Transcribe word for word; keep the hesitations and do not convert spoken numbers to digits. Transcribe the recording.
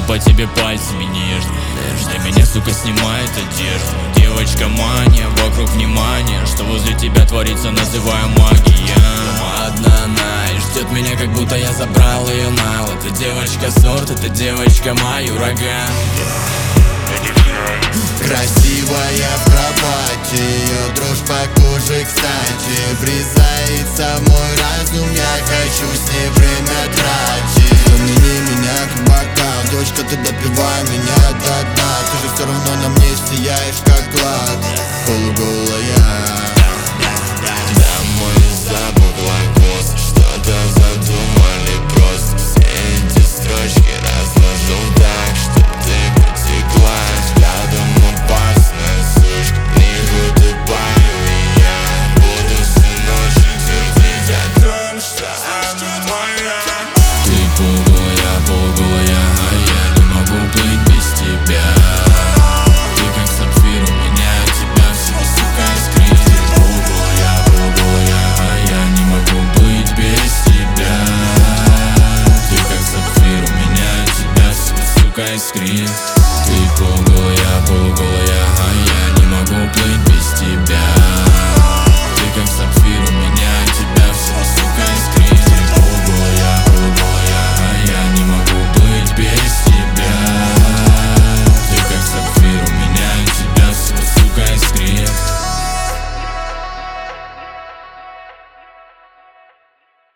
по тебе пальцами нежно. Для меня, сука, снимает одежду. Девочка мания, вокруг внимания. Что возле тебя творится, называю магия. Одна она и ждет меня, как будто я забрал ее нал. Это девочка сорт, это девочка мой ураган. Красивая в кровати, ее дрожь по коже кстати врезается в мой разум, я хочу с ней время тратить. Помяни меня как бокал, дочка, ты допивай меня до дна. Ты же все равно на мне сияешь как клад. Полуголый